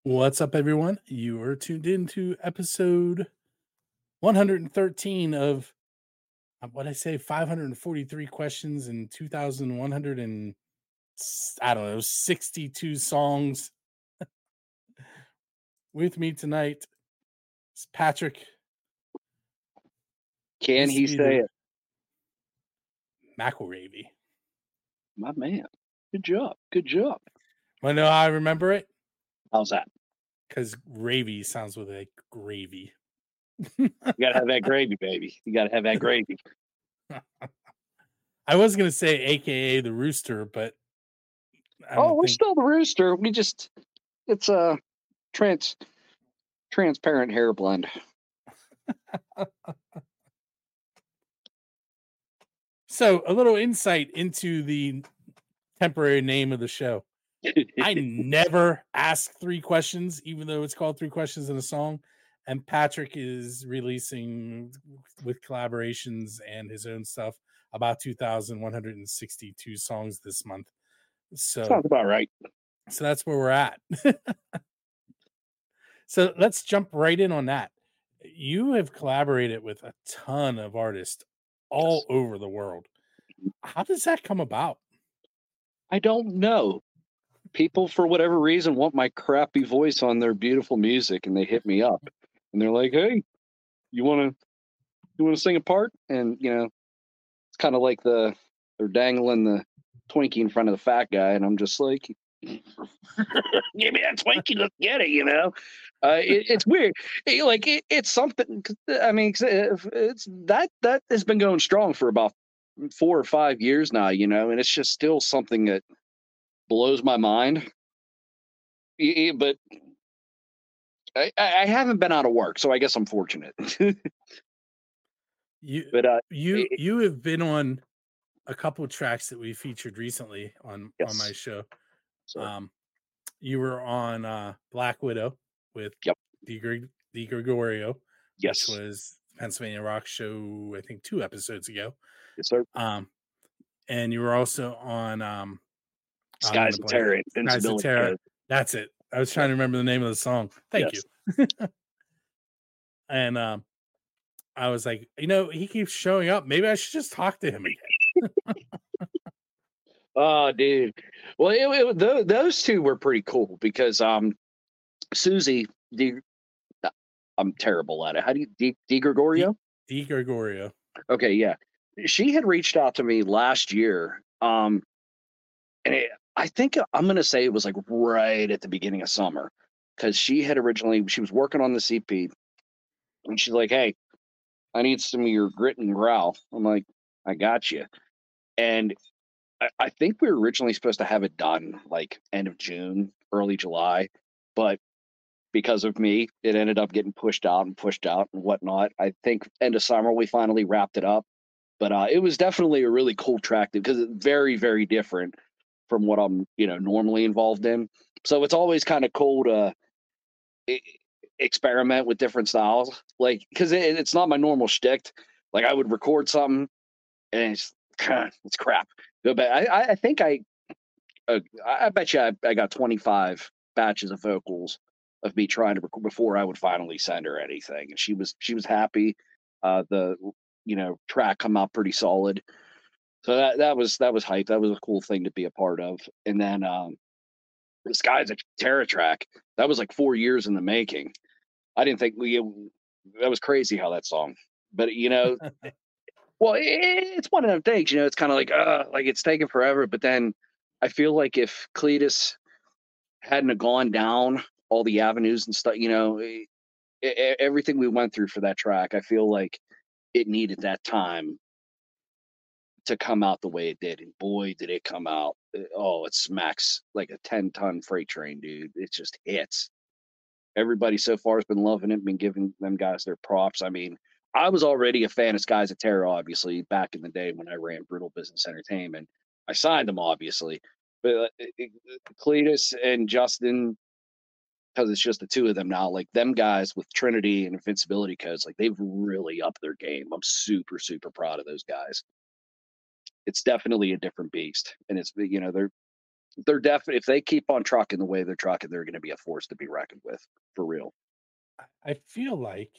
What's up, everyone? You are tuned in to episode 113 of what I say 543 questions and 2,100 and I don't know 62 songs. With me tonight is Patrick. Can Used to he be say the it? McElravy. My man. Good job. Good job. Want to know how I remember it? How's that? Because gravy sounds with like gravy. You gotta have that gravy, baby. You gotta have that gravy. I was gonna say AKA the Rooster, but I Oh, don't we're think. still the rooster. It's a transparent hair blend. So, a little insight into the temporary name of the show. I never ask 3 questions, even though it's called 3 questions in a song. And Patrick is releasing with collaborations and his own stuff about 2,162 songs this month. So, Sounds about right. so that's where we're at. So let's jump right in on that. You have collaborated with a ton of artists all Yes. over the world. How does that come about? I don't know. People, for whatever reason, want my crappy voice on their beautiful music, and they hit me up, and they're like, "Hey, you wanna sing a part?" And it's kind of like they're dangling the Twinkie in front of the fat guy, and I'm just like, give me that Twinkie, let's get it. It's weird. It's something. I mean, it's that has been going strong for about 4 or 5 years now. And it's just still something that blows my mind. But I haven't been out of work, so I guess I'm fortunate. You but you it, you have been on a couple of tracks that we featured recently on my yes, show. sir. Um, you were on Black Widow with Yep. Di Gregorio, which Yes. was Pennsylvania Rock Show, I think 2 episodes ago. Yes, sir. Um, and you were also on I'm gonna Skies of blank. Terror, Skies of Invincibility Terror. Code. That's it. I was trying Yep. to remember the name of the song. Thank you. Yes. And I was like, he keeps showing up. Maybe I should just talk to him again. Oh, dude. Well, those two were pretty cool because Susie, I'm terrible at it. How do you Di Di, Gregorio? Di Gregorio. Okay, yeah. She had reached out to me last year. And I think I'm gonna say it was like right at the beginning of summer because she was working on the CP and she's like, "Hey, I need some of your grit and growl." I'm like, "I got you." And I think we were originally supposed to have it done like end of June, early July, but because of me, it ended up getting pushed out and whatnot. I think end of summer we finally wrapped it up, but it was definitely a really cool track because it's very, very different from what I'm normally involved in. So it's always kind of cool to e- experiment with different styles, like because it's not my normal shtick. Like I would record something and it's crap. But I think I bet you I got 25 batches of vocals of me trying to record before I would finally send her anything, and she was happy. The track come out pretty solid, so that was hype. That was a cool thing to be a part of. And then this guy's a Terra track that was like 4 years in the making. I didn't think that was crazy how that song, but well, it's one of them things. It's kind of like it's taken forever, but then I feel like if Cletus hadn't have gone down all the avenues and stuff, everything we went through for that track, I feel like it needed that time to come out the way it did. And boy, did it come out. Oh, it smacks like a 10-ton freight train, dude. It just hits. Everybody so far has been loving it, been giving them guys their props. I mean, I was already a fan of Skies of Terror, obviously, back in the day when I ran Brutal Business Entertainment. I signed them, obviously. But Cletus and Justin, because it's just the two of them now. Like them guys with Trinity and Invincibility Codes, like they've really upped their game. I'm super, super proud of those guys. It's definitely a different beast, and it's they're they're definitely, if they keep on trucking the way they're trucking, they're going to be a force to be reckoned with, for real. I feel like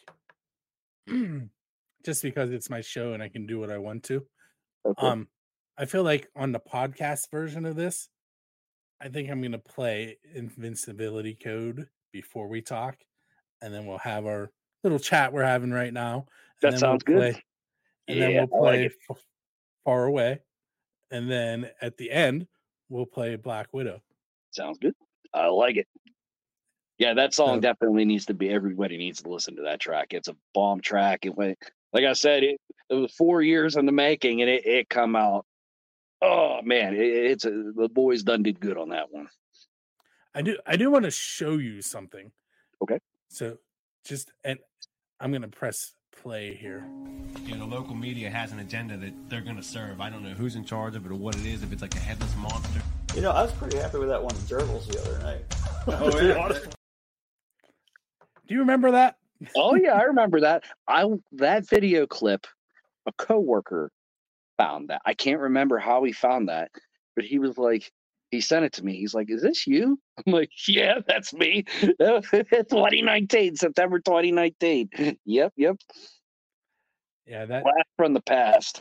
just because it's my show and I can do what I want to. Okay. I feel like on the podcast version of this, I think I'm going to play Invincibility Code before we talk, and then we'll have our little chat we're having right now, and That then we'll sounds good. play, and then Yeah, we'll I like play it. Far Away, and then at the end we'll play Black Widow. Sounds good. I like it. Yeah, that song So, definitely needs to be. Everybody needs to listen to that track. It's a bomb track. It went, like I said, it was 4 years in the making, and it come out. Oh man, the boys done did good on that one. I do want to show you something. Okay. So and I'm gonna press play here. You know, the local media has an agenda that they're going to serve. I don't know who's in charge of it or what it is, if it's like a headless monster. You know, I was pretty happy with that one Gerbils the other night. Oh, yeah. Do you remember that? Oh yeah, I remember that. That video clip, a coworker found that. I can't remember how he found that, but he was like, he sent it to me. He's like, "Is this you?" I'm like, "Yeah, that's me." 2019, September 2019. Yep. Yeah, that Blast from the past.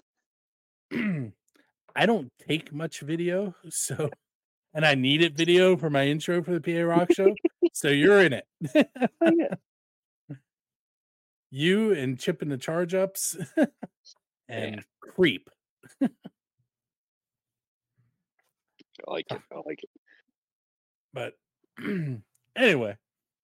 I don't take much video, so and I needed video for my intro for the PA Rock Show. So you're in it. Oh, yeah. You and Chip and the Charge Ups and Creep. I like it. But anyway,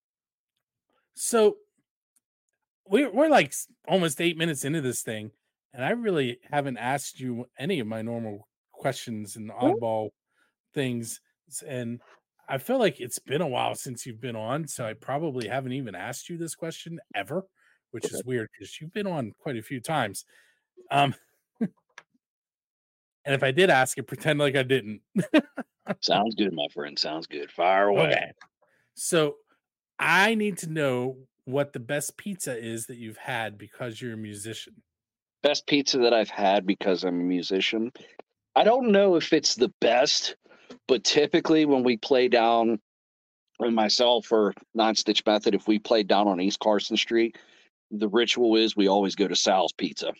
so we're like almost 8 minutes into this thing, and I really haven't asked you any of my normal questions and oddball things, and I feel like it's been a while since you've been on, so I probably haven't even asked you this question ever, which is weird because you've been on quite a few times. And if I did ask it, pretend like I didn't. Sounds good, my friend. Sounds good. Fire away. Okay. So I need to know what the best pizza is that you've had because you're a musician. Best pizza that I've had because I'm a musician. I don't know if it's the best, but typically when we play down, and myself or Non-Stitch Method, if we play down on East Carson Street, the ritual is we always go to Sal's Pizza.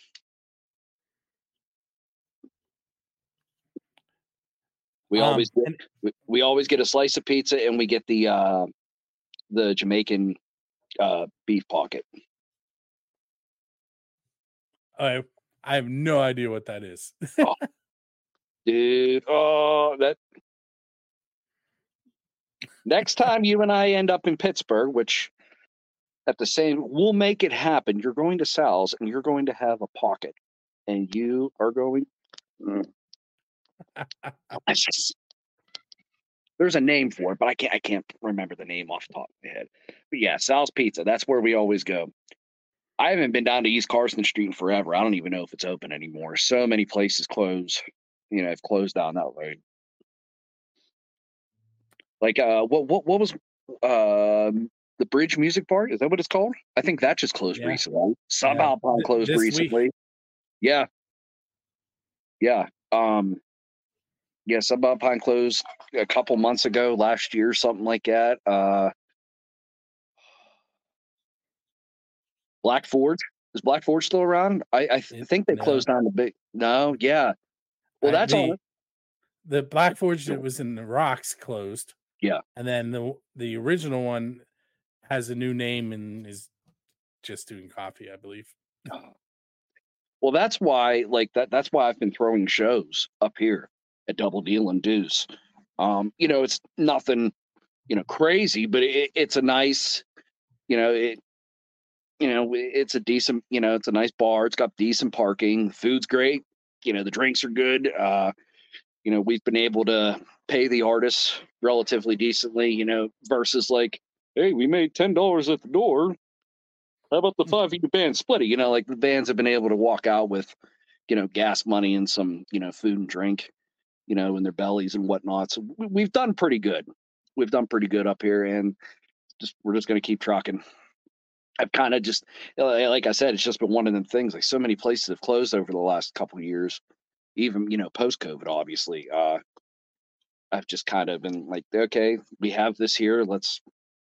We always get a slice of pizza, and we get the Jamaican beef pocket. I have no idea what that is. Oh, dude, that next time you and I end up in Pittsburgh, which we'll make it happen. You're going to Sal's, and you're going to have a pocket, and you are going. There's a name for it, but I can't remember the name off the top of my head. But yeah, Sal's Pizza. That's where we always go. I haven't been down to East Carson Street in forever. I don't even know if it's open anymore. So many places close. Have closed down that road. Like what was the Bridge Music Bar? Is that what it's called? I think that just closed recently. Subalpine closed recently. Week. Yeah. Subalpine closed a couple months ago, last year, something like that. Black Forge. Is Black Forge still around? I think they closed down the big. No, yeah. Well, that's all. The Black Forge that was in the Rocks closed. Yeah, and then the original one has a new name and is just doing coffee, I believe. Well, that's why, that's why I've been throwing shows up here at Double Deal and Deuce. It's nothing, crazy, but it's a nice, it's a decent, it's a nice bar. It's got decent parking. Food's great. The drinks are good. We've been able to pay the artists relatively decently, versus like, hey, we made $10 at the door. How about the 5 of you band split it? Like the bands have been able to walk out with, gas money and some, food and drink, in their bellies and whatnot. So we've done pretty good. We've done pretty good up here, and we're just going to keep trucking. I've kind of just, like I said, it's just been one of them things. Like so many places have closed over the last couple of years, even, post-COVID, obviously. I've just kind of been like, okay, we have this here. Let's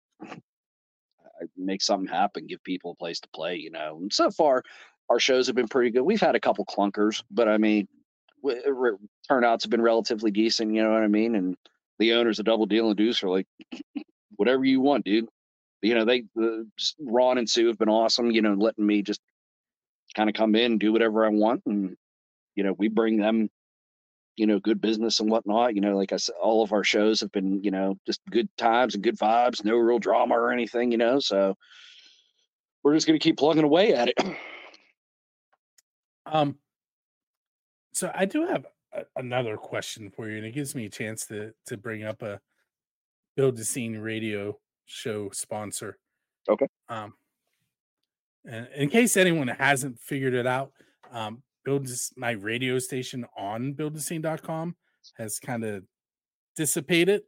make something happen, give people a place to play, And so far, our shows have been pretty good. We've had a couple clunkers, but I mean, turnouts have been relatively decent. You know what I mean? And the owners of Double Deal and Deuce are like, whatever you want, dude. Ron and Sue have been awesome. Letting me just kind of come in and do whatever I want, and we bring them good business and whatnot. Like I said, all of our shows have been, just good times and good vibes, no real drama or anything, so we're just going to keep plugging away at it. So I do have another question for you, and it gives me a chance to bring up a Build the Scene radio show sponsor. Okay. And in case anyone hasn't figured it out, my radio station on buildthescene.com has kind of dissipated.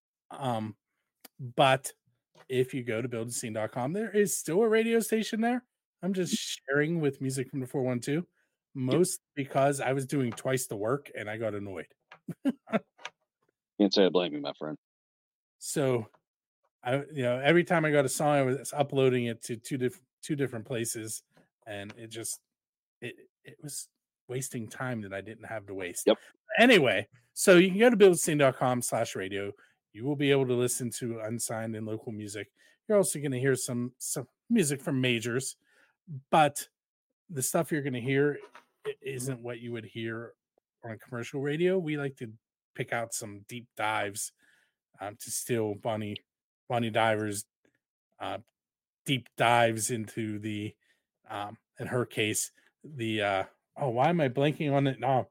But if you go to buildthescene.com, there is still a radio station there. I'm just sharing with Music from the 412, most because I was doing twice the work and I got annoyed. Can't say I blame you, my friend. So every time I got a song, I was uploading it to two different places, and it was wasting time that I didn't have to waste. Yep. Anyway, so you can go to buildscene.com/radio. You will be able to listen to unsigned and local music. You're also going to hear some music from majors, but the stuff you're going to hear isn't what you would hear on commercial radio. We like to pick out some deep dives to steal Bonnie Diver's deep dives into the, in her case, the why am I blanking on it now?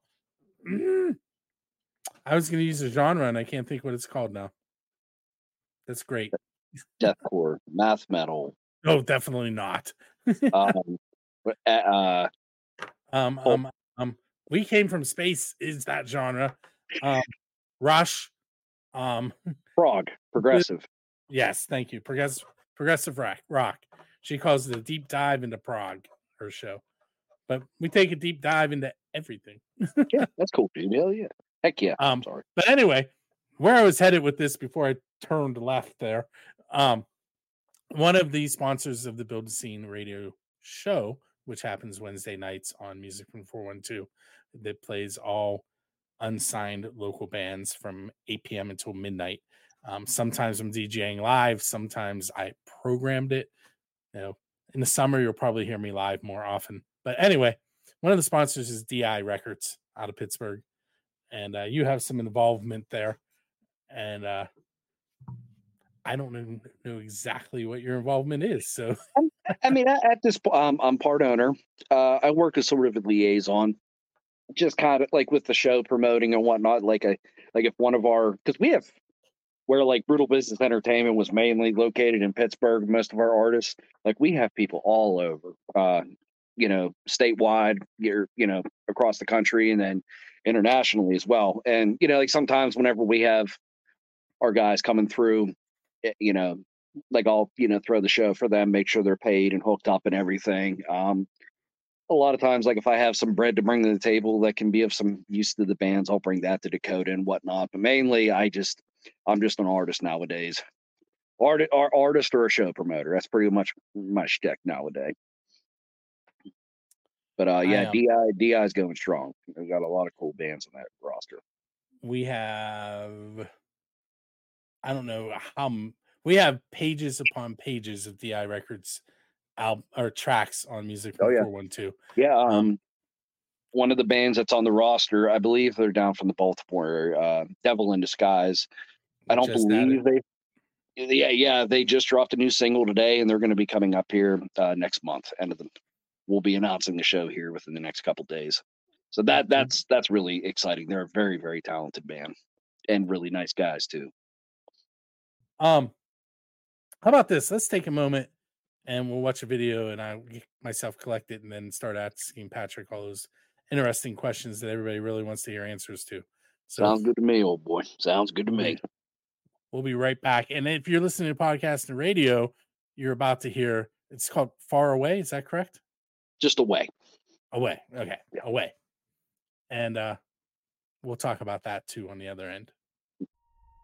I was going to use a genre and I can't think what it's called now. That's great. Deathcore, math metal. Oh, definitely not. We Came from Space is that genre. Rush. Prog, progressive. Yes, thank you. Progressive rock. She calls it a deep dive into prog, her show. But we take a deep dive into everything. Yeah, that's cool, dude. Hell yeah. Heck yeah. I'm sorry. But anyway, where I was headed with this before I turned left there, one of the sponsors of the Build the Scene radio show, which happens Wednesday nights on Music from 412, that plays all unsigned local bands from 8 p.m. until midnight. Sometimes I'm DJing live. Sometimes I programmed it. In the summer, you'll probably hear me live more often. But anyway, one of the sponsors is DI Records out of Pittsburgh. And you have some involvement there. And I don't know exactly what your involvement is. So, I mean, at this point, I'm part owner. I work as sort of a liaison, just kind of like with the show promoting and whatnot. Like if one of our, because we have where like Brutal Business Entertainment was mainly located in Pittsburgh, most of our artists, like we have people all over, statewide, across the country, and then internationally as well. And like sometimes whenever we have our guys coming through, like I'll throw the show for them, make sure they're paid and hooked up and everything. A lot of times, like if I have some bread to bring to the table that can be of some use to the bands, I'll bring that to Dakota and whatnot. But mainly, I'm just an artist nowadays. Artist or a show promoter. That's pretty much my shtick nowadays. But DI is going strong. We've got a lot of cool bands on that roster. We have, I don't know how, we have pages upon pages of DI Records or tracks on Music from 412. Yeah. One of the bands that's on the roster, I believe they're down from the Baltimore area, Devil in Disguise. I don't believe they just dropped a new single today, and they're going to be coming up here next month. We'll be announcing the show here within the next couple days. So that's really exciting. They're a very, very talented band and really nice guys too. How about this? Let's take a moment and we'll watch a video, and I myself collect it and then start asking Patrick all those interesting questions that everybody really wants to hear answers to. So, sounds good to me, old boy. Sounds good to me. We'll be right back. And if you're listening to podcast and radio, you're about to hear, it's called Far Away. Is that correct? Just Away. Away. Okay. Yeah. Away. And we'll talk about that too on the other end.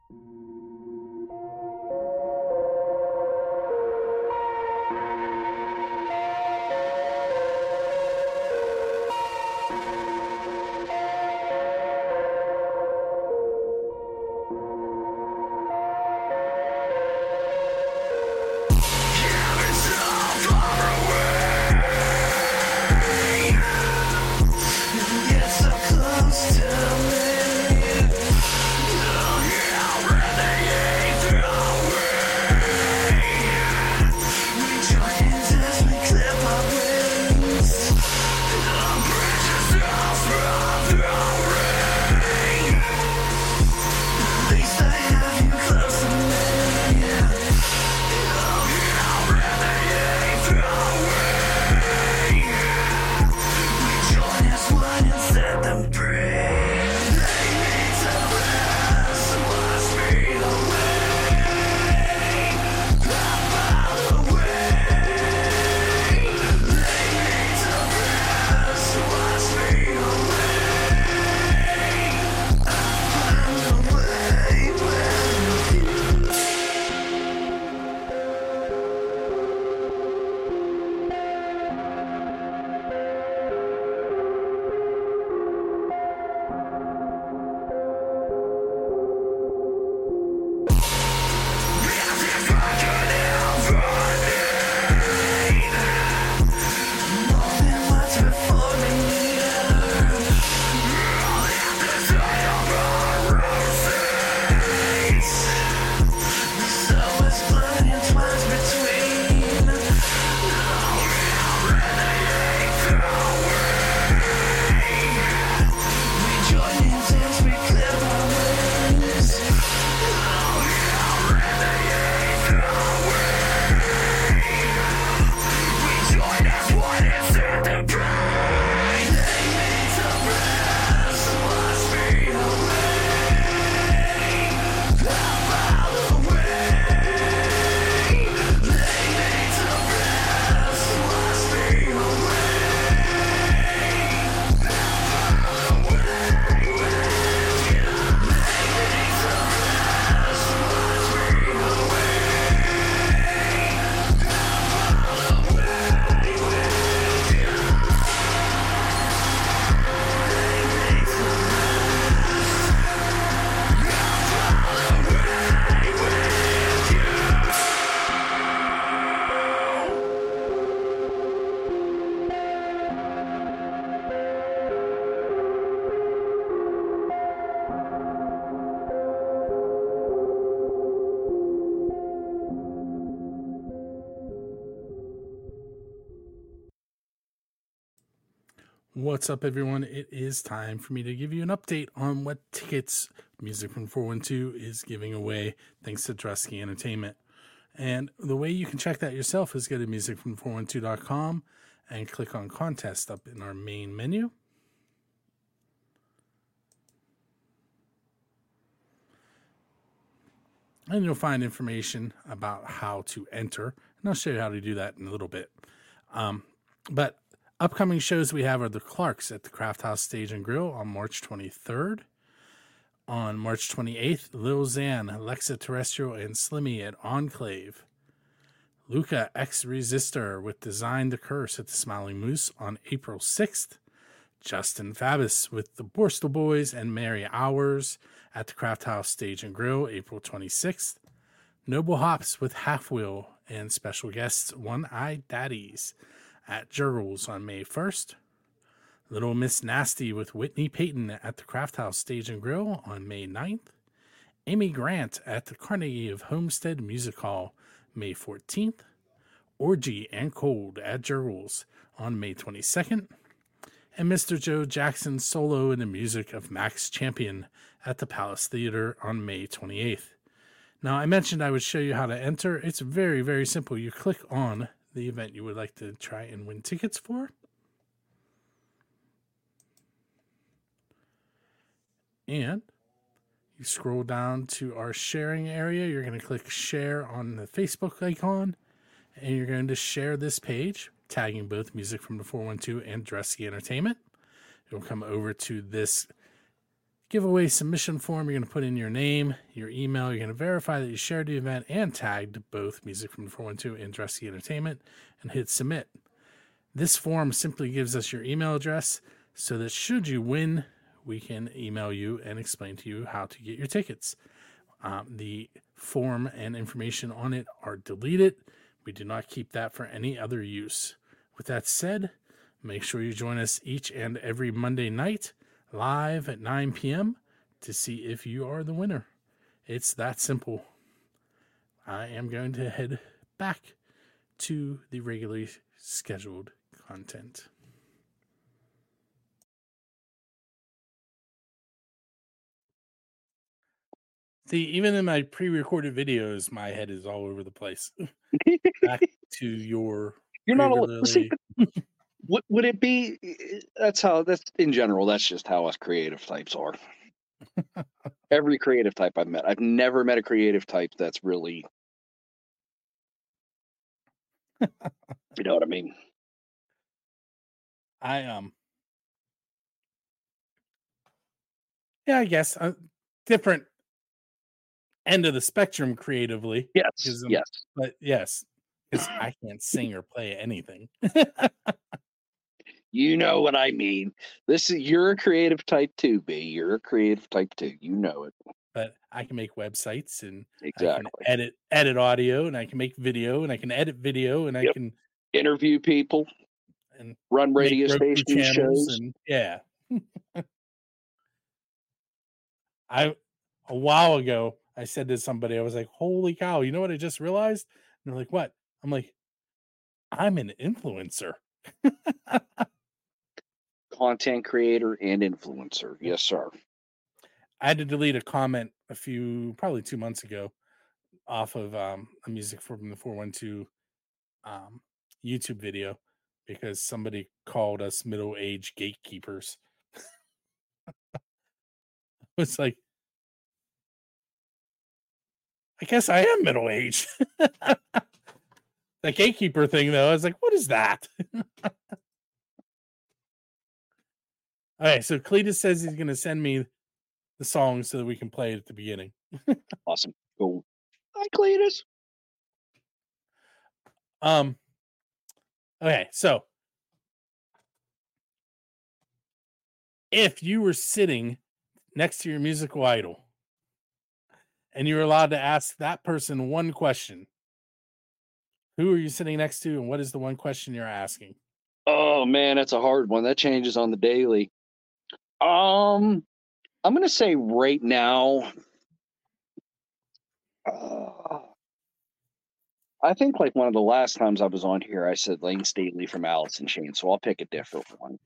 What's up, everyone? It is time for me to give you an update on what tickets Music from 412 is giving away, thanks to Drusky Entertainment. And the way you can check that yourself is go to musicfrom412.com and click on contest up in our main menu. And you'll find information about how to enter. And I'll show you how to do that in a little bit. But upcoming shows we have are the Clarks at the Craft House Stage and Grill on March 23rd. On March 28th, Lil Xan, Alexa Terrestrial, and Slimmy at Enclave. Luca X Resistor with Design the Curse at the Smiling Moose on April 6th. Justin Fabus with the Borstal Boys and Mary Hours at the Craft House Stage and Grill, April 26th. Noble Hops with Half Wheel and special guests One-Eyed Daddies at Jurgles on May 1st. Little Miss Nasty with Whitney Payton at the Craft House Stage and Grill on May 9th. Amy Grant at the Carnegie of Homestead Music Hall, May 14th. Orgy and Cold at Jurgles on May 22nd. And Mr. Joe Jackson solo in the music of Max Champion at the Palace Theater on May 28th. Now, I mentioned I would show you how to enter. It's very, very simple. You click on the event you would like to try and win tickets for. And you scroll down to our sharing area. You're going to click share on the Facebook icon, and you're going to share this page, tagging both Music from the 412 and Drusky Entertainment. You'll come over to this giveaway submission form, you're going to put in your name, your email. You're going to verify that you shared the event and tagged both Music from the 412 and Dressy Entertainment, and hit submit. This form simply gives us your email address so that should you win, we can email you and explain to you how to get your tickets. The form and information on it are deleted. We do not keep that for any other use. With that said, make sure you join us each and every Monday night live at 9 p.m. to see if you are the winner. It's that simple. I am going to head back to the regularly scheduled content. See, even in my pre-recorded videos, my head is all over the place. Back to your You're not alone. regularly... Would it be? That's in general. That's just how us creative types are. Every creative type I've met, I've never met a creative type that's really, you know what I mean? Yeah, I guess different end of the spectrum creatively. Yes, yes, but yes, because I can't sing or play anything. You know what I mean. You're a creative type too, B. You're a creative type too. You know it. But I can make websites and exactly I can edit audio, and I can make video, and I can edit video, and I can interview people and run radio station shows. And yeah. A while ago, I said to somebody, I was like, holy cow, you know what I just realized? And they're like, what? I'm like, I'm an influencer. Content creator and influencer. Yes, sir. I had to delete a comment probably 2 months ago off of a Music from the 412 YouTube video because somebody called us middle-aged gatekeepers. It's like, I guess I am middle-aged. The gatekeeper thing, though, I was like, what is that? All right, so Cletus says he's going to send me the song so that we can play it at the beginning. Awesome. Cool. Hi, Cletus. Okay, so if you were sitting next to your musical idol and you were allowed to ask that person one question, who are you sitting next to, and what is the one question you're asking? Oh man, that's a hard one. That changes on the daily. I'm gonna say right now, I think like one of the last times I was on here, I said Lane Staley from Alice in Chains, so I'll pick a different one.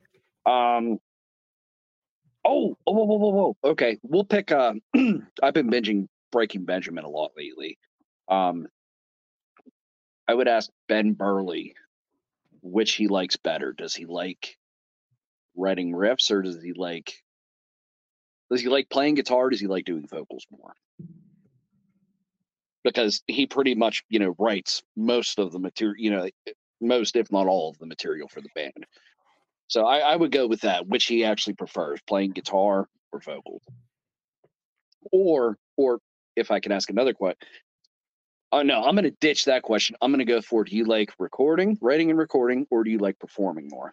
Whoa. Okay, we'll pick. I've been binging Breaking Benjamin a lot lately. I would ask Ben Burley which he likes better. Does he like writing riffs, or does he like playing guitar? Does he like doing vocals more? Because he pretty much, writes most of the material, most, if not all of the material for the band. So I would go with that, which he actually prefers, playing guitar or vocals. Or if I can ask another question. Oh, no, I'm going to ditch that question. I'm going to go for, do you like writing and recording, or do you like performing more?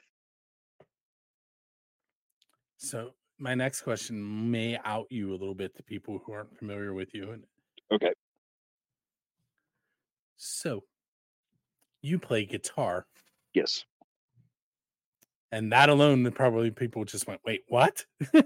So my next question may out you a little bit to people who aren't familiar with you. Okay. So you play guitar. Yes. And that alone, probably people just went, wait, what? All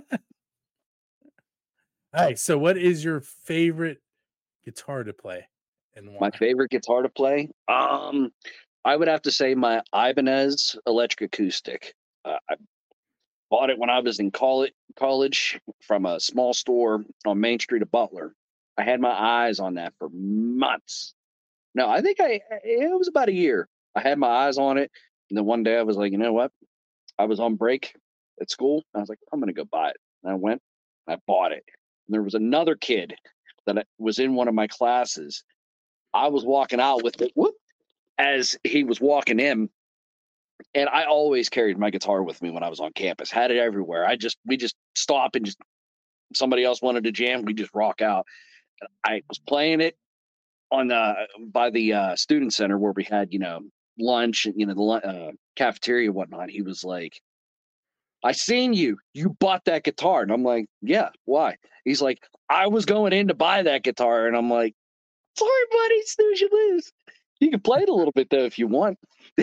right. So what is your favorite guitar to play? And why? My favorite guitar to play? I would have to say my Ibanez Electric Acoustic. I bought it when I was in college from a small store on Main Street of Butler. I had my eyes on that for months. No, I think it was about a year. I had my eyes on it. And then one day I was like, you know what? I was on break at school. I was like, I'm going to go buy it. And I went, and I bought it. And there was another kid that was in one of my classes. I was walking out with it as he was walking in. And I always carried my guitar with me when I was on campus, had it everywhere. We just stop and just somebody else wanted to jam, we just rock out. I was playing it on by the student center where we had, lunch and, the cafeteria and whatnot. He was like, I seen you bought that guitar. And I'm like, yeah, why? He's like, I was going in to buy that guitar. And I'm like, sorry, buddy, snooze you lose. You can play it a little bit though if you want.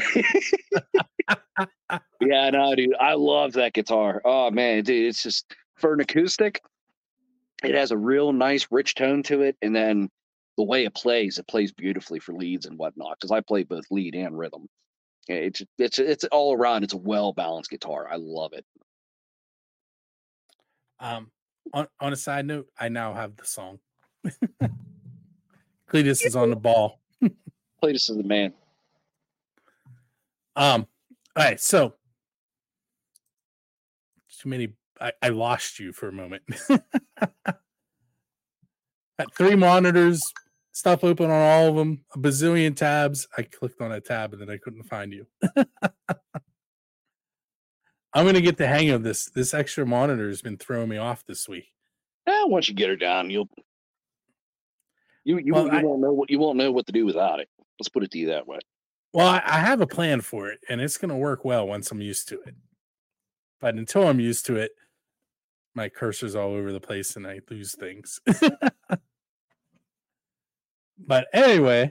Yeah, no, dude, I love that guitar. Oh man, dude, it's just for an acoustic, it has a real nice rich tone to it. And then the way it plays beautifully for leads and whatnot. Because I play both lead and rhythm. It's all around. It's a well balanced guitar. I love it. On a side note, I now have the song. Cletus is on the ball. Cletus is the man. All right, so too many. I lost you for a moment. Got 3 monitors, stuff open on all of them, a bazillion tabs. I clicked on a tab and then I couldn't find you. I'm gonna get the hang of this. This extra monitor has been throwing me off this week. Once you get her down, you won't know what to do without it. Let's put it to you that way. Well, I have a plan for it, and it's gonna work well once I'm used to it. But until I'm used to it, my cursor's all over the place and I lose things. But anyway,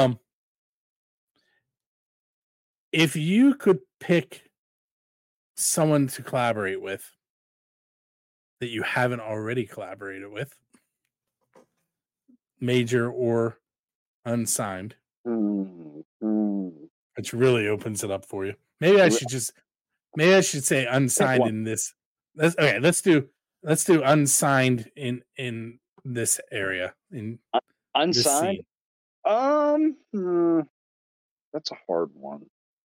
if you could pick someone to collaborate with that you haven't already collaborated with, major or unsigned, which really opens it up for you. Maybe I should say unsigned in this. Let's do unsigned in this area. In unsigned. That's a hard one.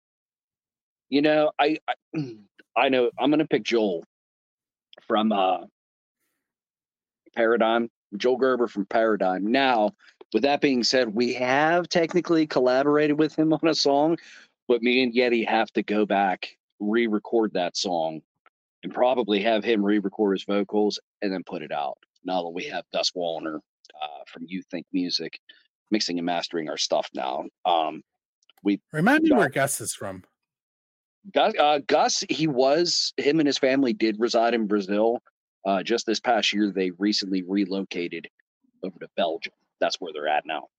I know I'm gonna pick Joel from Paradigm. Joel Gerber from Paradigm. Now, with that being said, we have technically collaborated with him on a song, but me and Yeti have to go back, re-record that song, and probably have him re-record his vocals and then put it out. Now that we have Gus Wallner from You Think Music mixing and mastering our stuff now. Remind me where Gus is from. Gus, him and his family did reside in Brazil. Just this past year, they recently relocated over to Belgium. That's where they're at now.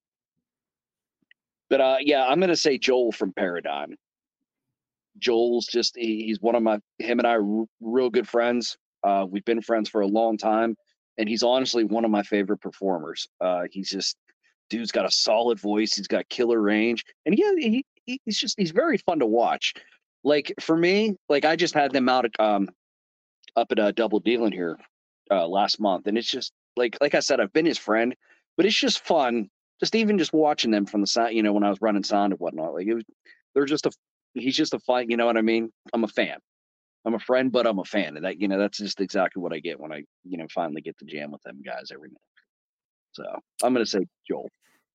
But yeah, I'm going to say Joel from Paradigm. Joel's he's one of him and I are real good friends. We've been friends for a long time, and he's honestly one of my favorite performers. Dude's got a solid voice. He's got killer range, and he's very fun to watch. Like for me, like I just had them out up at Double Dealing here last month, and it's just like I said, I've been his friend, but it's just fun, just watching them from the side. When I was running sound and whatnot, like he's just a fun. You know what I mean? I'm a fan. I'm a friend, but I'm a fan, and that's just exactly what I get when I finally get to jam with them guys every night. So I'm gonna say Joel.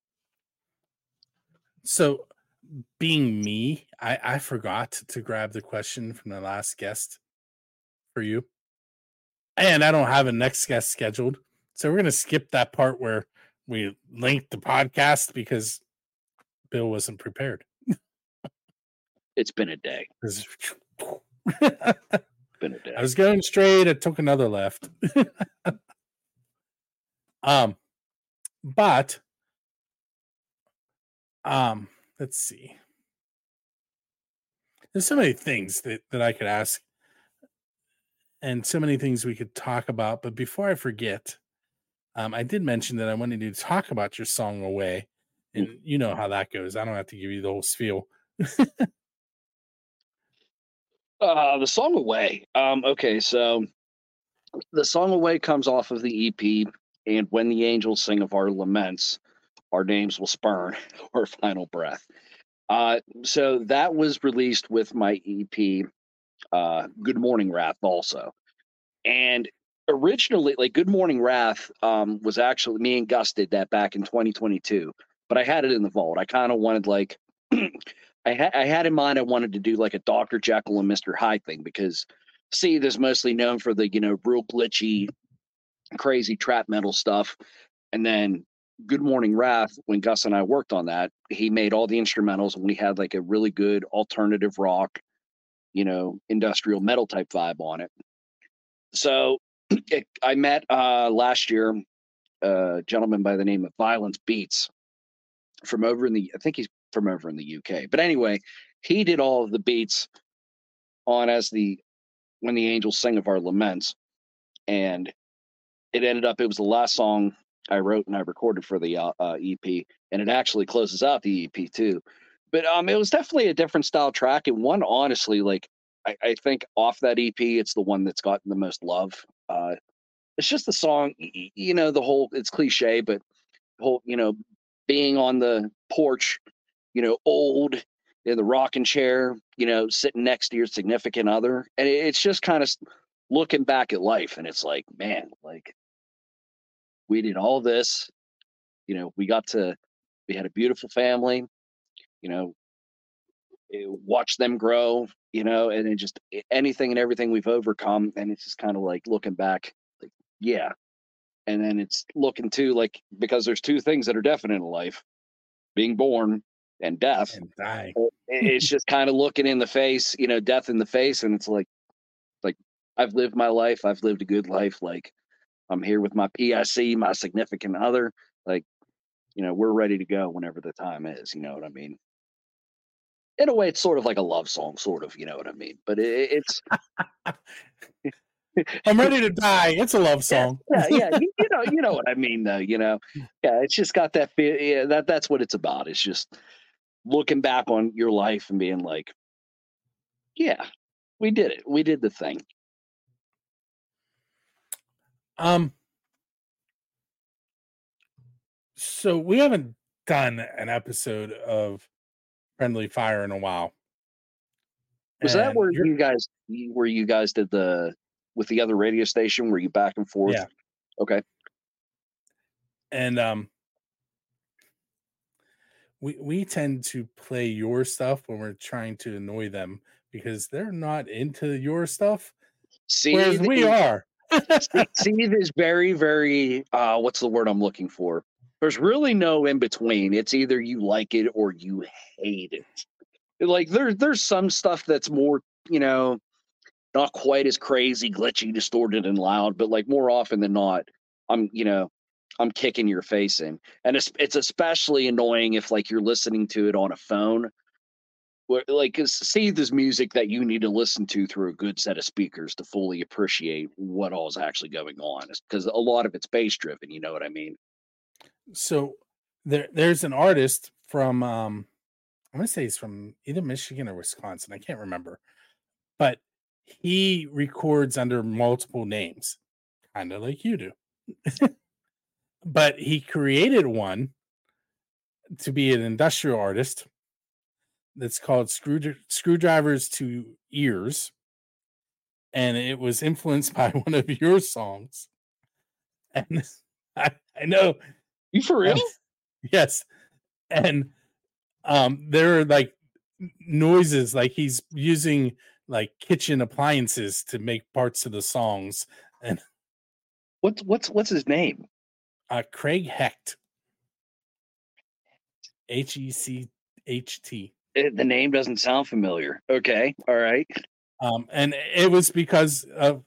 So, being me, I forgot to grab the question from the last guest for you. And I don't have a next guest scheduled. So we're going to skip that part where we linked the podcast because Bill wasn't prepared. It's been a day. Been a day. I was going straight. I took another left. But let's see. There's so many things that I could ask and so many things we could talk about. But before I forget, I did mention that I wanted to talk about your song Away. And you know how that goes. I don't have to give you the whole spiel. The song Away. Okay, so the song Away comes off of the EP, and When the Angels Sing of Our Laments, Our Names Will Spurn Our Final Breath. So that was released with my EP, Good Morning Wrath also. And originally, like Good Morning Wrath was actually, me and Gus did that back in 2022, but I had it in the vault. I kind of wanted like, I had in mind I wanted to do like a Dr. Jekyll and Mr. Hyde thing because Seethe is mostly known for the, real glitchy, crazy trap metal stuff. And then Good Morning Wrath, when Gus and I worked on that, he made all the instrumentals, and we had like a really good alternative rock, industrial metal type vibe on it. So I met last year a gentleman by the name of Violence Beats from over in I think he's from over in the UK. But anyway, he did all of the beats on When the Angels Sing of Our Laments. And it was the last song I wrote and I recorded for the EP, and it actually closes out the EP too. But it was definitely a different style track, and one, honestly, like I think off that EP, it's the one that's gotten the most love. It's just the song, the whole, it's cliche, but the whole, being on the porch, old in the rocking chair, sitting next to your significant other, and it's just kind of looking back at life, and it's like, man, like, we did all this, we had a beautiful family, watch them grow, and it just anything and everything we've overcome. And it's just kind of like looking back, like, yeah. And then it's looking too, like, because there's two things that are definite in life: being born and death. And die. It's just kind of looking in the face, death in the face. And it's like I've lived my life. I've lived a good life. Like, I'm here with my PIC, my significant other. Like, we're ready to go whenever the time is. You know what I mean? In a way, it's sort of like a love song, sort of. You know what I mean? But it's. I'm ready to die. It's a love song. Yeah. You know what I mean, though. Yeah, it's just got that feel. Yeah, that's what it's about. It's just looking back on your life and being like, yeah, we did it. We did the thing. So we haven't done an episode of Friendly Fire in a while. Was that where you guys did with the other radio station? Were you back and forth? Yeah. Okay. And we tend to play your stuff when we're trying to annoy them because they're not into your stuff. Whereas we are. See this very, very what's the word I'm looking for? There's really no in between. It's either you like it or you hate it. Like there's some stuff that's more, not quite as crazy, glitchy, distorted, and loud, but like more often than not, I'm kicking your face in. And it's especially annoying if like you're listening to it on a phone. Like, see, there's music that you need to listen to through a good set of speakers to fully appreciate what all is actually going on, because a lot of it's bass driven. You know what I mean? So there's an artist from I want to say he's from either Michigan or Wisconsin. I can't remember, but he records under multiple names, kind of like you do. But he created one to be an industrial artist that's called Screwdrivers to Ears, and it was influenced by one of your songs. And I know you for real? Yes. And there are like noises, like he's using like kitchen appliances to make parts of the songs. And what's his name? Craig Hecht. Hecht. The name doesn't sound familiar. Okay, all right. And it was because of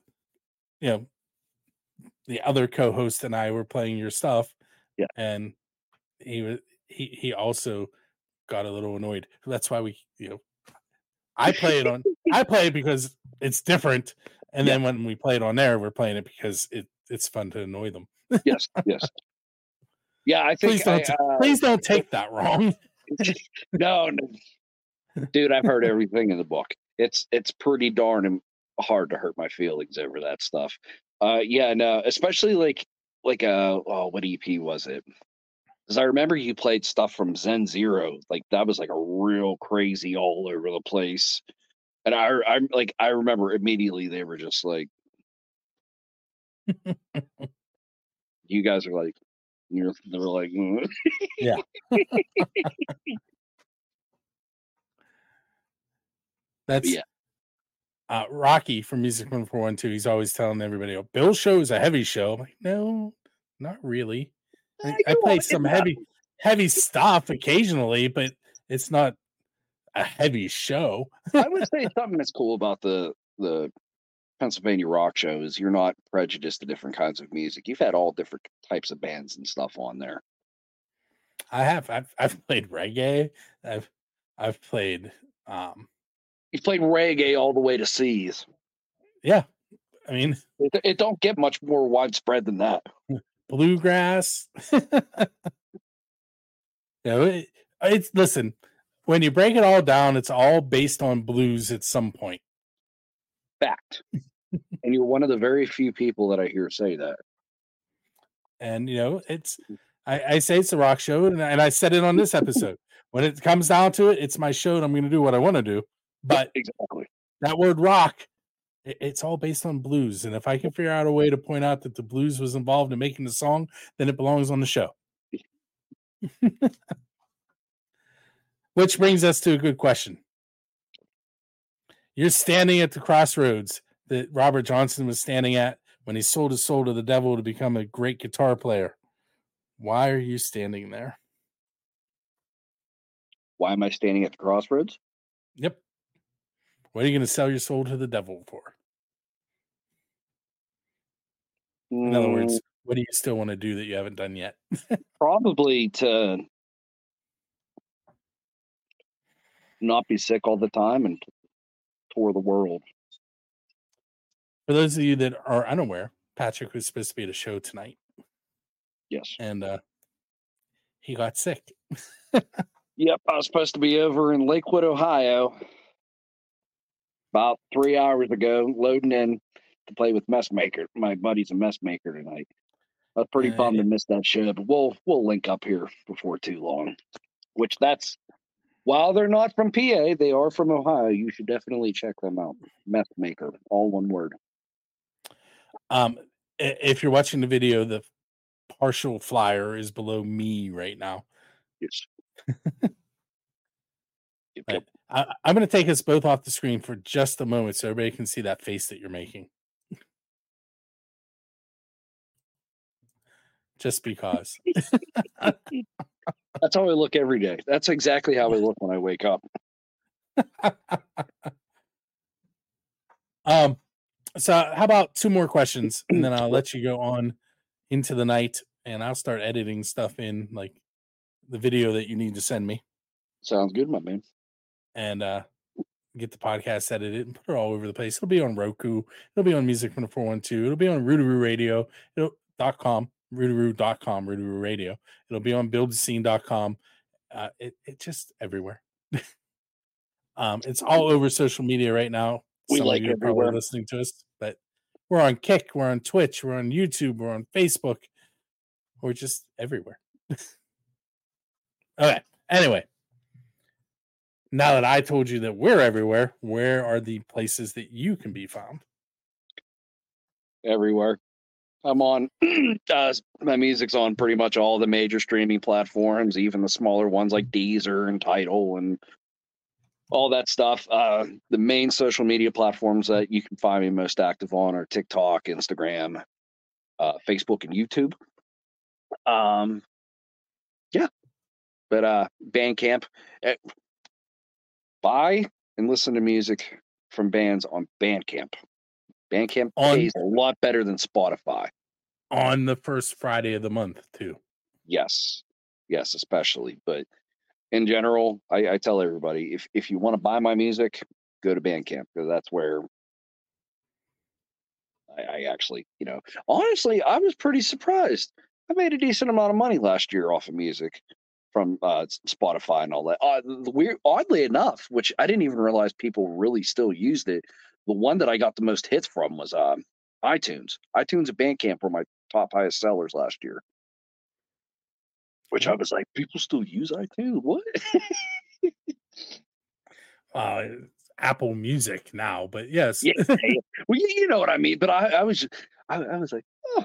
the other co-host and I were playing your stuff. Yeah, and he also got a little annoyed. That's why I play it because it's different, and then when we play it on there, we're playing it because it's fun to annoy them. Yes. Yeah, I think. Please don't take that wrong. No, dude, I've heard everything in the book. It's pretty darn hard to hurt my feelings over that stuff. Yeah, no, especially like what EP was it? Because I remember you played stuff from Zen Zero, like that was like a real crazy all over the place. And I remember immediately they were just like, you guys are like, they were like, yeah. Rocky from Music 412, he's always telling everybody, "Oh, Bill's show is a heavy show." I'm like, no, not really. I play some heavy stuff occasionally, but it's not a heavy show. I would say something that's cool about the Pennsylvania Rock Show is you're not prejudiced to different kinds of music. You've had all different types of bands and stuff on there. I have. I've played reggae. I've played. You played reggae all the way to C's. Yeah, I mean, it don't get much more widespread than that. Bluegrass. It's listen. When you break it all down, it's all based on blues at some point. Fact. And you're one of the very few people that I hear say that. And it's. I say it's a rock show, and I said it on this episode. When it comes down to it, it's my show, and I'm going to do what I want to do. But exactly that word rock, it's all based on blues. And if I can figure out a way to point out that the blues was involved in making the song, then it belongs on the show. Which brings us to a good question. You're standing at the crossroads that Robert Johnson was standing at when he sold his soul to the devil to become a great guitar player. Why are you standing there? Why am I standing at the crossroads? Yep. What are you going to sell your soul to the devil for? In other words, what do you still want to do that you haven't done yet? Probably to not be sick all the time and tour the world. For those of you that are unaware, Patrick was supposed to be at a show tonight. Yes. And he got sick. Yep, I was supposed to be over in Lakewood, Ohio about 3 hours ago, loading in to play with Messmaker. My buddy's a Messmaker tonight. I was pretty bummed to miss that show, but we'll link up here before too long. Which while they're not from PA, they are from Ohio. You should definitely check them out. Messmaker, all one word. If you're watching the video, the partial flyer is below me right now. Yes. Yep. I'm going to take us both off the screen for just a moment so everybody can see that face that you're making. Just because. That's how I look every day. That's exactly how I look when I wake up. So how about 2 more questions, and then I'll let you go on into the night, and I'll start editing stuff in, like the video that you need to send me. Sounds good, my man. And get the podcast edited and put it all over the place. It'll be on Roku. It'll be on Music from the 412. It'll be on Rootaroo Radio. .com, Rootaroo.com, Rootaroo Radio. It'll be on BuildTheScene.com. It just everywhere. It's all over social media right now. Some of you are probably listening to us, but we're on Kick, we're on Twitch, we're on YouTube, we're on Facebook. We're just everywhere. Okay. Anyway, now that I told you that we're everywhere, where are the places that you can be found? Everywhere. I'm on, my music's on pretty much all the major streaming platforms, even the smaller ones like Deezer and Tidal and all that stuff. The main social media platforms that you can find me most active on are TikTok, Instagram, Facebook, and YouTube. Yeah. But Bandcamp, buy and listen to music from bands on Bandcamp. Bandcamp pays a lot better than Spotify. On the first Friday of the month, too. Yes, especially. But in general, I tell everybody, if you want to buy my music, go to Bandcamp, because that's where I actually, honestly, I was pretty surprised. I made a decent amount of money last year off of music from Spotify and all that. Oddly enough, which I didn't even realize people really still used it, the one that I got the most hits from was iTunes. iTunes and Bandcamp were my top highest sellers last year. Which I was like, people still use iTunes? What? Apple Music now, but yes. Yeah. Well, you know what I mean. But I was like, oh,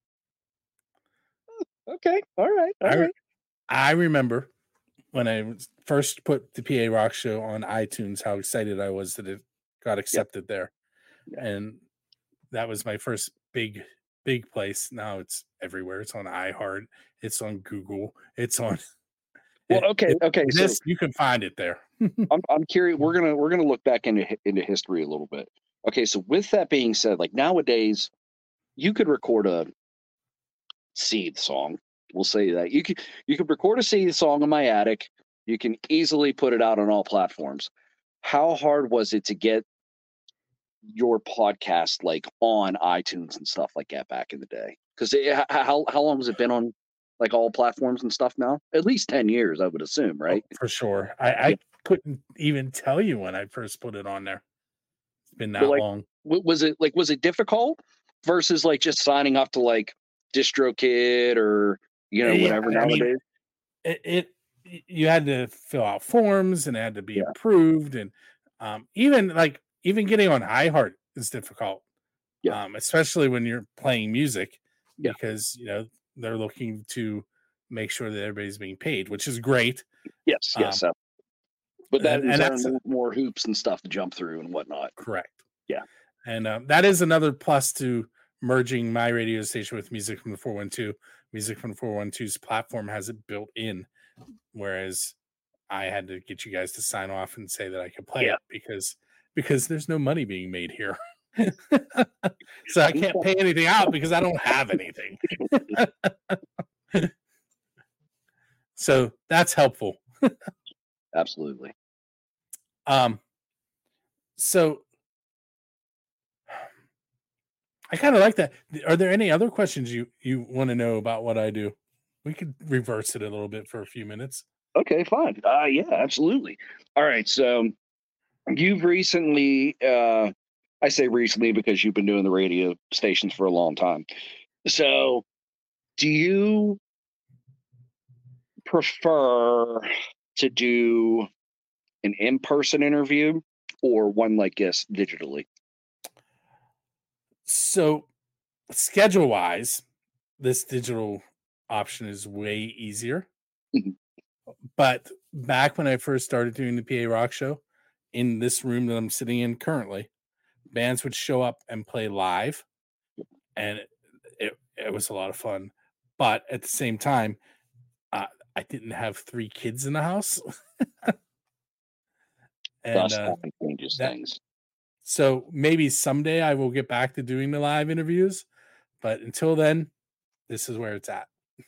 okay, all right. I remember when I first put the PA Rock Show on iTunes, how excited I was that it got accepted there. Yeah. And that was my first big place. Now it's everywhere. It's on iHeart. It's on Google. It's on. Well, okay. This So you can find it there. I'm curious. We're gonna look back into history a little bit. Okay, so with that being said, like nowadays, you could record a Seethe song. We'll say that you could record a Seethe song in my attic. You can easily put it out on all platforms. How hard was it to get your podcast like on iTunes and stuff like that back in the day? Because how long has it been on like all platforms and stuff now? At least 10 years, I would assume, right? For sure. I couldn't even tell you when I first put it on there. It's been that long. Was it difficult versus like just signing up to like DistroKid or whatever nowadays? You had to fill out forms and it had to be approved, and even getting on iHeart is difficult. Especially when you're playing music, because they're looking to make sure that everybody's being paid, which is great. Yes. But that's more hoops and stuff to jump through and whatnot. Correct. Yeah. And that is another plus to merging my radio station with Music from the 412. Music from the 412's platform has it built in, whereas I had to get you guys to sign off and say that I could play it because there's no money being made here. So I can't pay anything out because I don't have anything. So that's helpful. Absolutely. So I kind of like that. Are there any other questions you want to know about what I do? We could reverse it a little bit for a few minutes. Okay, fine. Yeah, absolutely. All right. So you've recently, I say recently because you've been doing the radio stations for a long time. So do you prefer to do an in-person interview or one like this digitally? So schedule wise, this digital option is way easier. But back when I first started doing the PA Rock Show, in this room that I'm sitting in currently, bands would show up and play live, and it was a lot of fun. But at the same time, I didn't have 3 kids in the house. And changes things. So maybe someday I will get back to doing the live interviews, but until then, this is where it's at.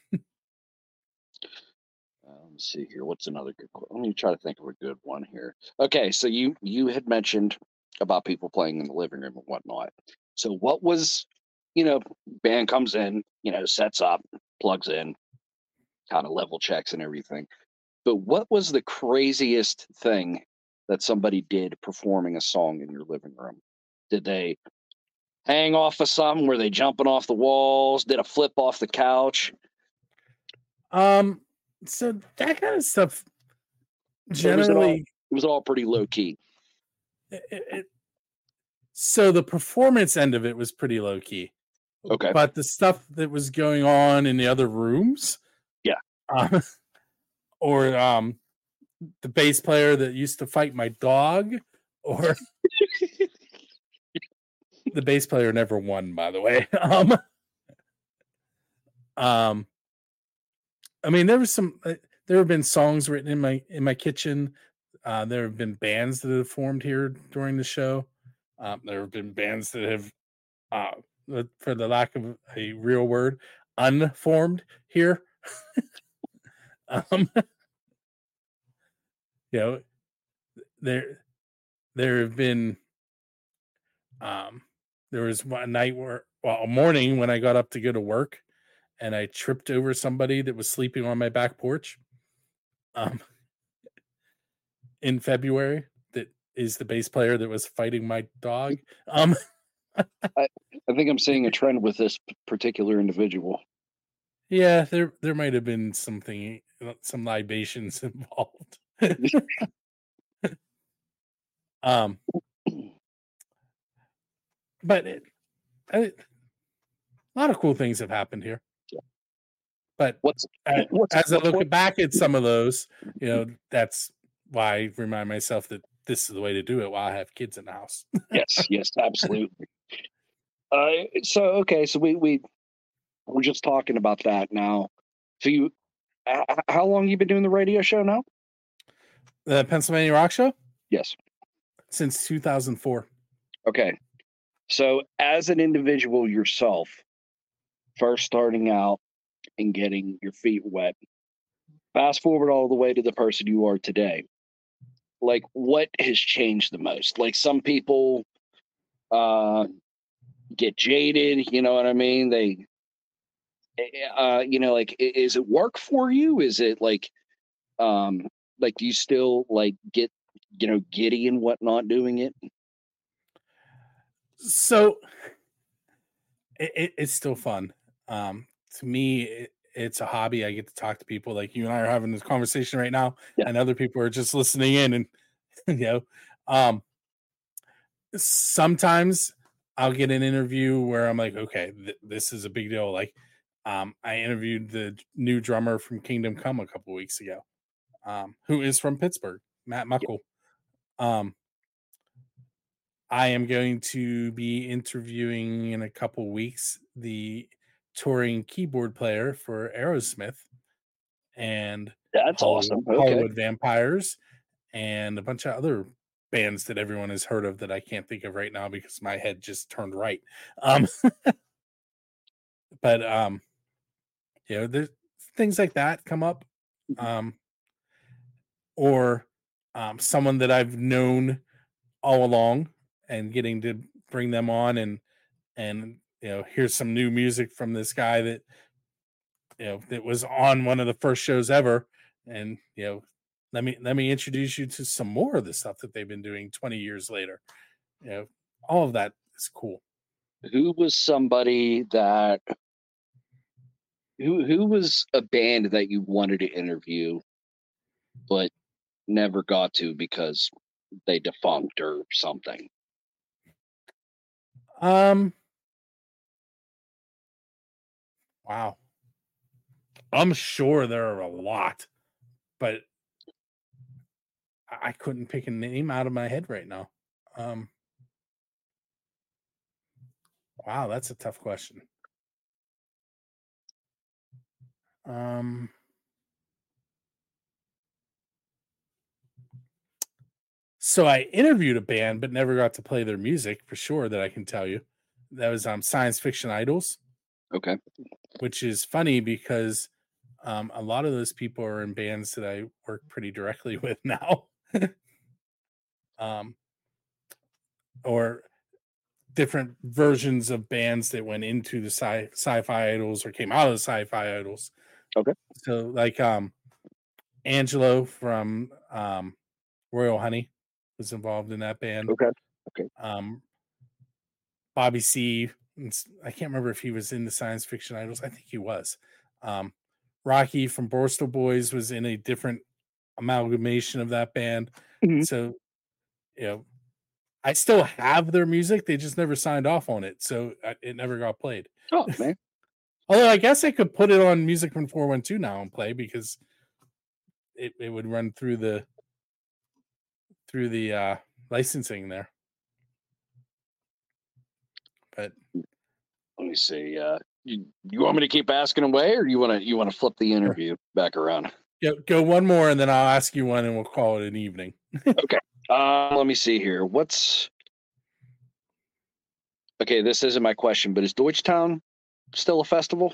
Let me see here. What's another good one? Let me try to think of a good one here. Okay, so you had mentioned about people playing in the living room and whatnot. So what was, band comes in, sets up, plugs in, kind of level checks and everything. But what was the craziest thing that somebody did performing a song in your living room? Did they hang off of something? Were they jumping off the walls? Did a flip off the couch? So that kind of stuff generally it was all pretty low key. So the performance end of it was pretty low key. Okay. But the stuff that was going on in the other rooms, or the bass player that used to fight my dog, or the bass player never won, by the way. I mean, there have been songs written in my kitchen. There have been bands that have formed here during the show. There have been bands that have, for the lack of a real word, unformed here. There have been. There was one night a morning when I got up to go to work, and I tripped over somebody that was sleeping on my back porch. In February, that is the bass player that was fighting my dog. I think I'm seeing a trend with this particular individual. Yeah, there might have been some libations involved. But a lot of cool things have happened here. But as I look back at some of those, that's why I remind myself that this is the way to do it while I have kids in the house. Yes, absolutely. So we're just talking about that now. So how long you been doing the radio show now? The Pennsylvania Rock Show? Yes. Since 2004. Okay. So as an individual yourself, first starting out and getting your feet wet, fast forward all the way to the person you are today. Like, what has changed the most? Like, some people get jaded, you know what I mean? They, like, is it work for you? Is it like do you still like get, giddy and whatnot doing it? So it's still fun. To me, it's a hobby. I get to talk to people like you and I are having this conversation right now, and other people are just listening in, and sometimes I'll get an interview where I'm like, okay, this is a big deal. Like, I interviewed the new drummer from Kingdom Come a couple weeks ago, who is from Pittsburgh, Matt Muckle. I am going to be interviewing in a couple weeks the touring keyboard player for Aerosmith and That's awesome. Okay. Hollywood Vampires and a bunch of other bands that everyone has heard of that I can't think of right now because my head just turned right. But there's things like that come up. Or someone that I've known all along and getting to bring them on and here's some new music from this guy that that was on one of the first shows ever, and let me introduce you to some more of the stuff that they've been doing 20 years later. All of that is cool. Who was somebody that who was a band that you wanted to interview but never got to because they defunct or something? Wow. I'm sure there are a lot, but I couldn't pick a name out of my head right now. Wow, that's a tough question. So I interviewed a band, but never got to play their music for sure. That I can tell you, that was Science Fiction Idols. Okay, which is funny because a lot of those people are in bands that I work pretty directly with now, or different versions of bands that went into the sci-fi idols or came out of the sci-fi idols. Okay, so like Angelo from Royal Honey was involved in that band. Okay. Bobby C. I can't remember if he was in the Science Fiction Idols. I think he was. Rocky from Borstal Boys was in a different amalgamation of that band. Mm-hmm. So, I still have their music. They just never signed off on it. So it never got played. Oh, man. Although I guess I could put it on Music from 412 now and play because it would run through the licensing there. But let me see. You want me to keep asking away, or you want to flip the interview back around? Go one more, and then I'll ask you one, and we'll call it an evening. Okay. Let me see here. Okay, this isn't my question, but is Deutschtown still a festival?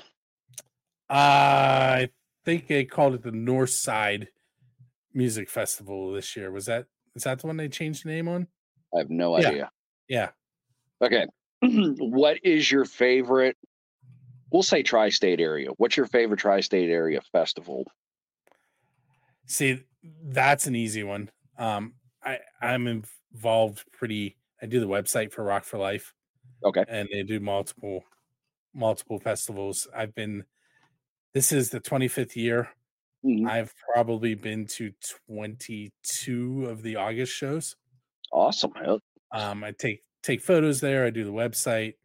I think they called it the North Side Music Festival this year. Is that the one they changed the name on? I have no idea. Yeah. Okay. What is your favorite? We'll say tri-state area. What's your favorite tri-state area festival? See, that's an easy one. I'm involved I do the website for Rock for Life. Okay. And they do multiple festivals. This is the 25th year. Mm-hmm. I've probably been to 22 of the August shows. Awesome. I take photos there. I do the website.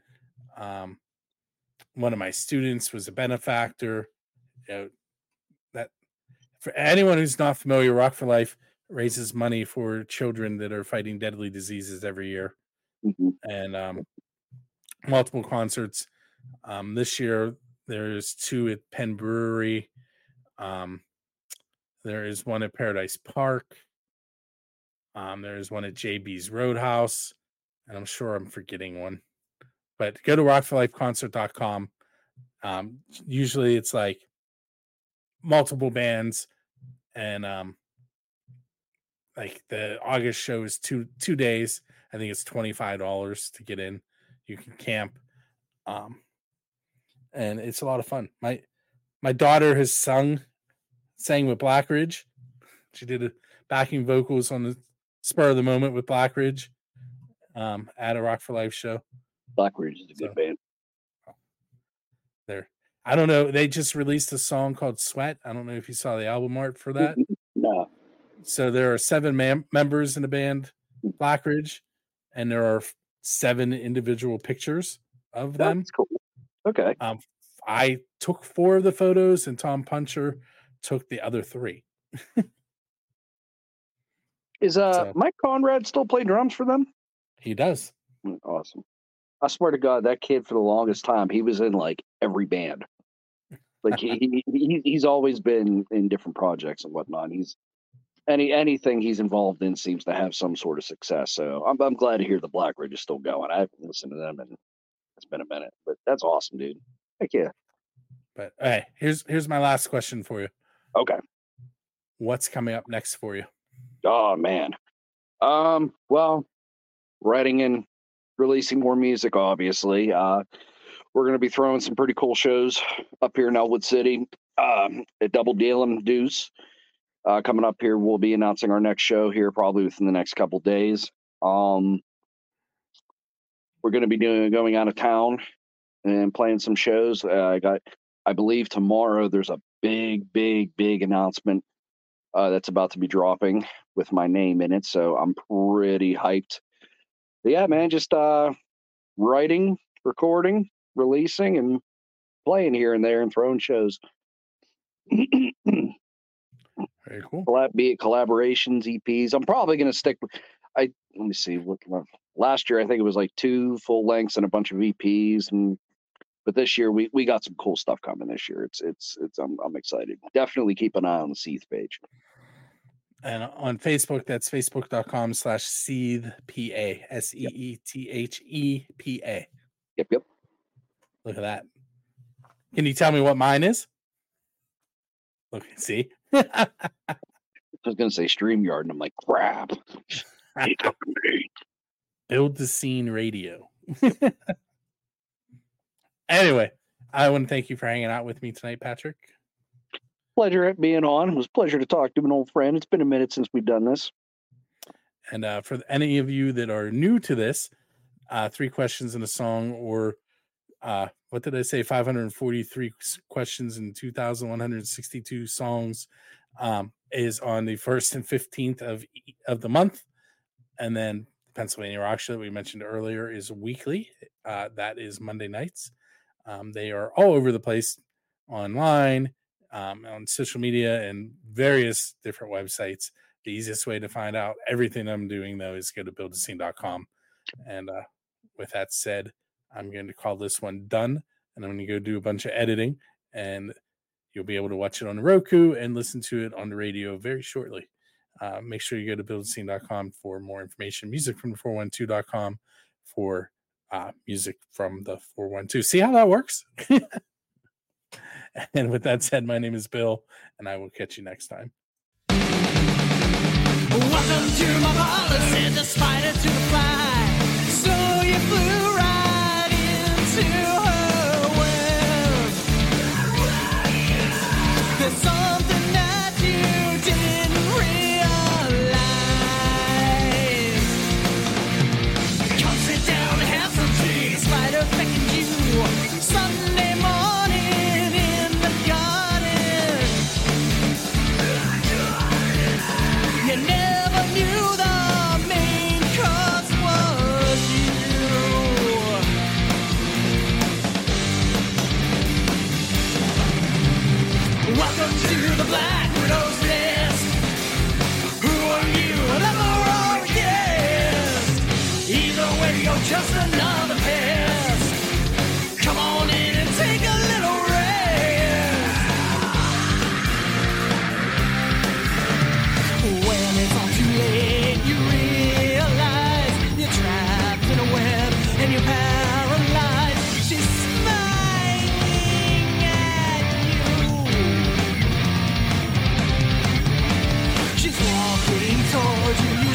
One of my students was a benefactor. That for anyone who's not familiar, Rock for Life raises money for children that are fighting deadly diseases every year, and multiple concerts. This year there's 2 at Penn Brewery. There is one at Paradise Park. There is one at JB's Roadhouse, and I'm sure I'm forgetting one. But go to rockforlifeconcert.com. Usually it's like multiple bands, and like the August show is two days. I think it's $25 to get in. You can camp, and it's a lot of fun. My daughter has sang with Black Ridge. She did backing vocals on the spur of the moment with Black Ridge at a Rock for Life show. Black Ridge is a good band. There, I don't know. They just released a song called "Sweat." I don't know if you saw the album art for that. No. So there are 7 members in the band, Black Ridge, and there are 7 individual pictures of them. That's cool. Okay. I took 4 of the photos, and Tom Puncher took the other 3. Is Mike Conrad still play drums for them? He does. Awesome. I swear to God, that kid for the longest time, he was in like every band. Like he's always been in different projects and whatnot. He's anything he's involved in seems to have some sort of success. So I'm glad to hear the Black Ridge is still going. I haven't listened to them and it's been a minute, but that's awesome, dude. Heck yeah. But hey, here's my last question for you. Okay. What's coming up next for you? Oh man. Well, writing and releasing more music, obviously. We're going to be throwing some pretty cool shows up here in Elwood City at Double Dealin' Deuce. Coming up here, we'll be announcing our next show here probably within the next couple days. We're going to be going out of town and playing some shows. I believe tomorrow there's a big announcement that's about to be dropping with my name in it. So I'm pretty hyped. But yeah, man, just writing, recording, releasing, and playing here and there and throwing shows. Very cool. Be it collaborations, EPs. I'm probably going to stick with. Let me see. Last year I think it was like 2 full lengths and a bunch of EPs, but this year we got some cool stuff coming. This year I'm excited. Definitely keep an eye on the Seethe page. And on Facebook, that's facebook.com/SeethPA, SeeThePA. Yep. Look at that. Can you tell me what mine is? Look, see? I was going to say StreamYard, and I'm like, crap. Build the Scene Radio. Anyway, I want to thank you for hanging out with me tonight, Patrick. Pleasure at being on. It was a pleasure to talk to an old friend. It's been a minute since we've done this. And for any of you that are new to this, 3 questions in a song, or what did I say? 543 questions and 2,162 songs is on the 1st and 15th of the month. And then Pennsylvania Rock Show that we mentioned earlier is weekly. That is Monday nights. They are all over the place online, on social media and various different websites. The easiest way to find out everything I'm doing, though, is go to buildascene.com. And with that said, I'm going to call this one done, and I'm going to go do a bunch of editing, and you'll be able to watch it on the Roku and listen to it on the radio very shortly. Make sure you go to buildascene.com for more information. Music from the 412.com for music from the 412. See how that works? And with that said, my name is Bill, and I will catch you next time. Welcome to my parlor, said the spider to the fly. So you flew right into her web. There's something that you didn't realize. Come sit down and have some tea. Spider beckoned you Sunday morning in the garden. You never knew the main course was when you're just another pest. Come on in and take a little rest. When it's all too late, you realize you're trapped in a web and you're paralyzed. She's smiling at you. She's walking towards you.